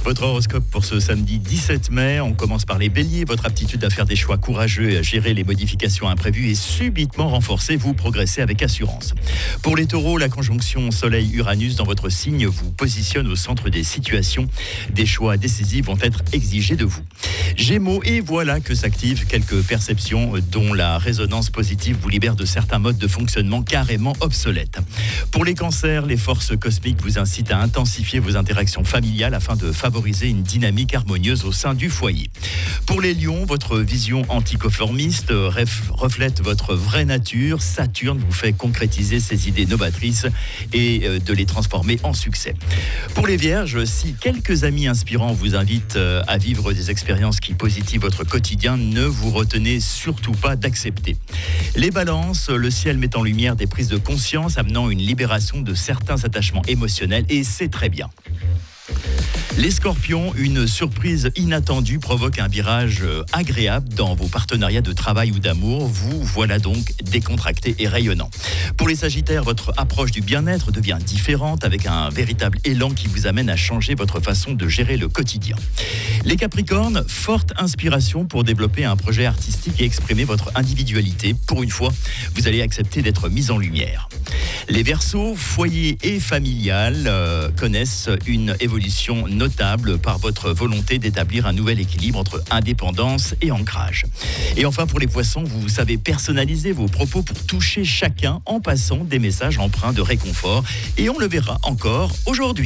Votre horoscope pour ce samedi 17 mai, on commence par les béliers. Votre aptitude à faire des choix courageux et à gérer les modifications imprévues est subitement renforcée. Vous progressez avec assurance. Pour les taureaux, la conjonction Soleil-Uranus dans votre signe vous positionne au centre des situations. Des choix décisifs vont être exigés de vous. Gémeaux, et voilà que s'activent quelques perceptions dont la résonance positive vous libère de certains modes de fonctionnement carrément obsolètes. Pour les cancers, les forces cosmiques vous incitent à intensifier vos interactions familiales afin de favoriser une dynamique harmonieuse au sein du foyer. Pour les lions, votre vision anticonformiste reflète votre vraie nature. Saturne vous fait concrétiser ses idées novatrices et de les transformer en succès. Pour les vierges, si quelques amis inspirants vous invitent à vivre des expériences qui positivent votre quotidien, ne vous retenez surtout pas d'accepter. Les balances, le ciel met en lumière des prises de conscience amenant une libération de certains attachements émotionnels et c'est très bien. Les scorpions, une surprise inattendue provoque un virage agréable dans vos partenariats de travail ou d'amour. Vous voilà donc décontracté et rayonnant. Pour les sagittaires, votre approche du bien-être devient différente avec un véritable élan qui vous amène à changer votre façon de gérer le quotidien. Les capricornes, forte inspiration pour développer un projet artistique et exprimer votre individualité. Pour une fois, vous allez accepter d'être mis en lumière. Les Verseaux, foyer et familial connaissent une évolution notable par votre volonté d'établir un nouvel équilibre entre indépendance et ancrage. Et enfin, pour les Poissons, vous savez personnaliser vos propos pour toucher chacun en passant des messages empreints de réconfort. Et on le verra encore aujourd'hui.